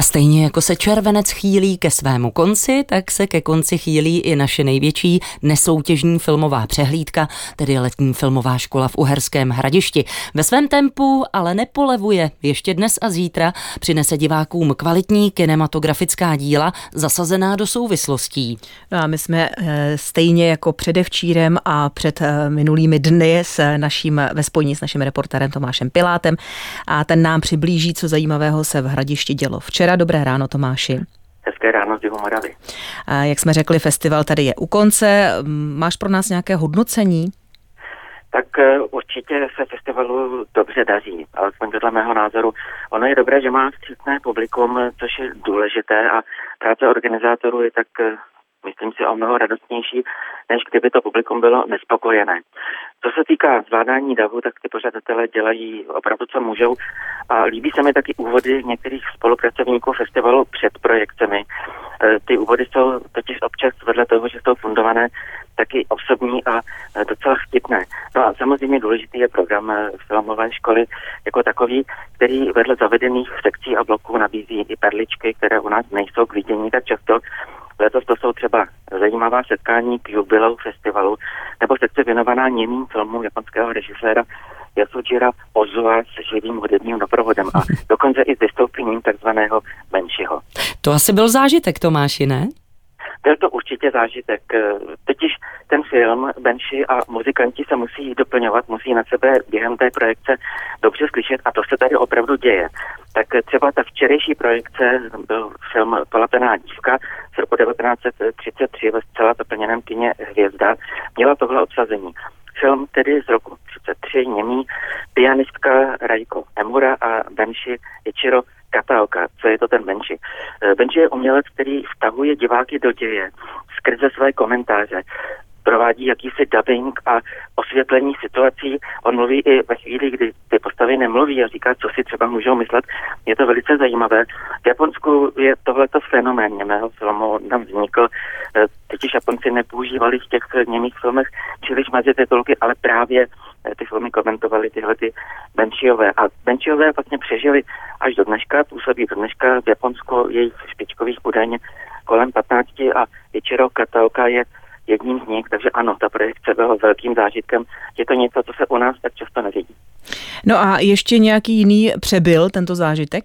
stejně jako se červenec chýlí ke svému konci, tak se ke konci chýlí i naše největší nesoutěžní filmová přehlídka, tedy letní filmová škola v Uherském Hradišti. Ve svém tempu ale nepolevuje. Ještě dnes a zítra přinese divákům kvalitní kinematografická díla zasazená do souvislostí. No a my jsme stejně jako předevčírem a před minulými dny ve spojení s naším reportérem Tomášem Pilátem a ten nám přiblíží, co zajímavého se v Hradišti dělo včera. Dobré ráno, Tomáši. Hezké ráno z Jihomoravy. Jak jsme řekli, festival tady je u konce. Máš pro nás nějaké hodnocení? Tak určitě se festivalu dobře daří, alespoň podle mého názoru. Ono je dobré, že má vstřícné publikum, což je důležité a práce organizátorů je tak, myslím si, o mnoho radostnější, než kdyby to publikum bylo nespokojené. Co se týká zvládání davu, tak ty pořadatelé dělají opravdu, co můžou. A líbí se mi taky úvody některých spolupracovníků festivalu před projekcemi. Ty úvody jsou totiž občas vedle toho, že jsou fundované, taky osobní a docela vtipné. No a samozřejmě důležitý je program filmové školy jako takový, který vedle zavedených sekcí a bloků nabízí i perličky, které u nás nejsou k vidění tak často. Letos to jsou třeba zajímavá setkání k jubileu festivalu nebo sekce věnovaná němým filmům japonského režiséra Yasujira Ozua s živým hudebním doprovodem a dokonce i s vystoupením takzvaného Benshiho. To asi byl zážitek, Tomáši, ne? Byl to určitě zážitek. Totiž ten film, Benshi a muzikanti se musí doplňovat, musí na sebe během té projekce dobře slyšet a to se tady opravdu děje. Tak třeba ta včerejší projekce byl film Polapená dívka z roku 1933 ve zcela zaplněném kině Hvězda. Měla tohle obsazení. Film tedy z roku 1933, němý, pianistka Reiko Emura a Benshi Ichiro Kataoka. Co je to ten Benshi? Benshi je umělec, který vtahuje diváky do děje skrze své komentáře. Provádí jakýsi dubbing a osvětlení situací. On mluví i ve chvíli, kdy ty postavy nemluví a říká, co si třeba můžou myslet. Je to velice zajímavé. V Japonsku je tohleto fenomén němého filmu. Tam vznikl, totiž Japonci nepoužívali v těch němých filmech příliš mezi titulky, ale právě ty filmy komentovali tyhle ty Benshiové. A Benshiové vlastně přežili až do dneška, působí do dneška. V Japonsku jejich špičkových údajně kolem 15 a Ichiro Kataoka je jedním z nich, takže ano, ta projekce byla velkým zážitkem. Je to něco, co se u nás tak často nevidí. No a ještě nějaký jiný přebyl tento zážitek?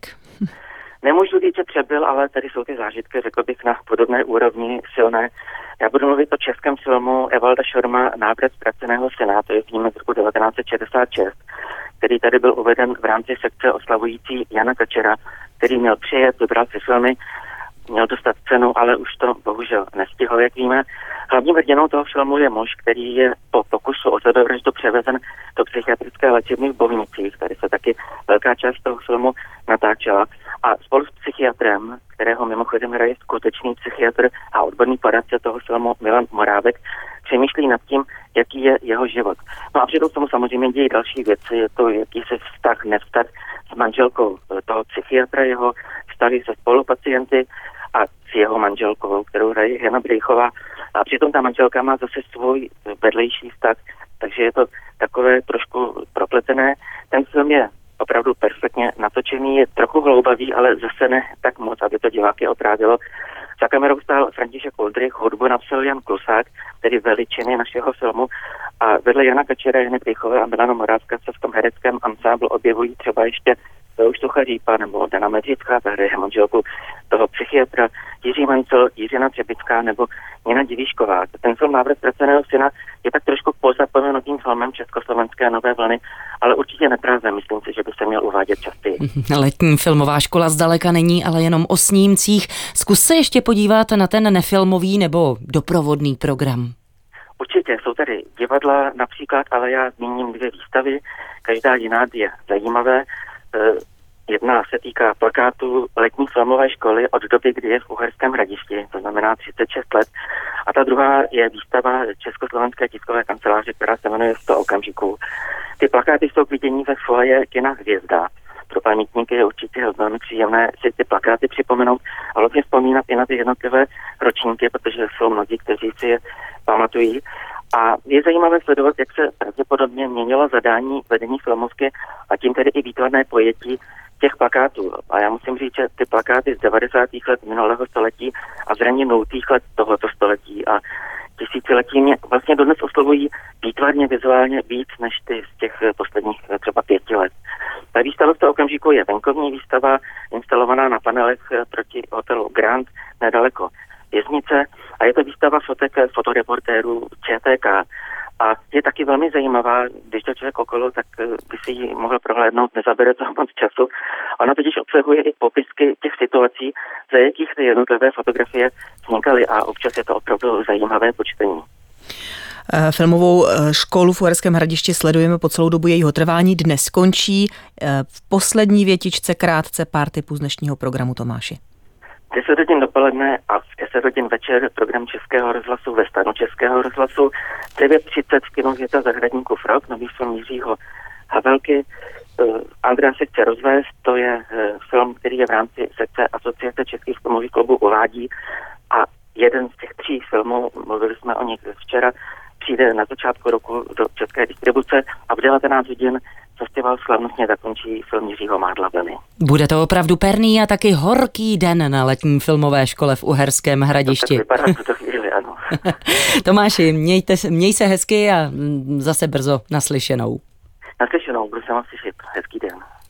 Nemůžu říct, že přebyl, ale tady jsou ty zážitky, řekl bych, na podobné úrovni silné. Já budu mluvit o českém filmu Evalda Šorma Návrat ztraceného syna, to je film z roku 1966, který tady byl uveden v rámci sekce oslavující Jana Kačera, který měl přijet, vybral si filmy, měl dostat cenu, ale už to bohužel nestihl, jak víme. Hlavním hrdinou toho filmu je muž, který je po pokusu o sebevraždu převezen do psychiatrické léčebny v Bohnicích. Tady se taky velká část toho filmu natáčela. A spolu s psychiatrem, kterého mimochodem hraje skutečný psychiatr a odborný poradce toho filmu Milan Morávek, přemýšlí nad tím, jaký je jeho život. No a přitom tomu samozřejmě dějí další věci, je to jakýsi vztah, nevztah s manželkou toho psychiatra, jeho vztahy se spolupacienty a s jeho manželkou, kterou hraje Jana Brejchová. A přitom ta manželka má zase svůj vedlejší vztah, takže je to takové trošku propletené. Ten film je opravdu perfektně natočený, je trochu hloubavý, ale zase ne tak moc, aby to diváky otrávilo. Za kamerou stál František Oldřich, hudbu napsal Jan Klusák, tedy veličiny našeho filmu. A vedle Jana Kačera, Jany Brejchové a Milana Morávka se v tom hereckém ansáblu objevují třeba ještě Štucha Řípa nebo Dana Medřická, ta hraje manželku toho psychiatra, Jiří Mancel, Jiřina Třebická nebo Nina Divíšková. Ten film Návrat ztraceného syna je tak trošku pozapomenutým filmem československé nové vlny, ale určitě neprázdné, myslím si, že by se měl uvádět častěji. Letní filmová škola zdaleka není ale jenom o snímcích. Zkus se ještě podívat na ten nefilmový nebo doprovodný program. Určitě, jsou tady divadla například, ale já zmíním 2 výstavy, každá jiná je zajímavé. Jedna se týká plakátu letní filmové školy od doby, kdy je v Uherském Hradišti, to znamená 36 let. A ta druhá je výstava Československé tiskové kanceláře, která se jmenuje 100 okamžiků. Ty plakáty jsou k vidění ve foaje kina Hvězda. Pro pamětníky je určitě velmi příjemné si ty plakáty připomenout a hlavně vzpomínat i na ty jednotlivé ročníky, protože jsou mnozí, kteří si je pamatují. A je zajímavé sledovat, jak se pravděpodobně měnilo zadání vedení filmovky a tím tedy i výtvarné pojetí těch plakátů. A já musím říct, že ty plakáty z 90. let minulého století a z raně 0. let tohoto století a tisíciletí mě vlastně dodnes oslovují výtvarně, vizuálně víc než ty z těch posledních třeba 5 let. Ta výstava v tom okamžiku je venkovní výstava, instalovaná na panelech proti hotelu Grand nedaleko Věznice a je to výstava fotek fotoreportérů ČTK. A je taky velmi zajímavá, když to člověk okolo, tak by si ji mohl prohlédnout, nezabere to moc času. Ona totiž obsahuje i popisky těch situací, za jakých ty jednotlivé fotografie vznikaly a občas je to opravdu zajímavé počtení. Filmovou školu v Uherském Hradišti sledujeme po celou dobu jejího trvání. Dnes končí. V poslední větičce krátce pár tipů z dnešního programu, Tomáši. 10 hodin dopoledne a v 10 hodin večer program Českého rozhlasu ve stanu Českého rozhlasu. 9:30 v Kinověta Zahradníkův rok, nový film Jiřího Havelky. Andrea se chce rozvést, to je film, který je v rámci sekce Asociace českých filmových klubů uvádí a jeden z těch 3 filmů, mluvili jsme o nich včera, přijde na začátku roku do české distribuce a v 19 hodin festival slavnostně zakončí film Jiřího Mádla Vlny. Bude to opravdu perný a taky horký den na letní filmové škole v Uherském Hradišti. To tak vypadá v tuto chvíli, ano. Tomáši, měj se hezky a zase brzo naslyšenou. Naslyšenou, budu se vám slyšet. Hezký den.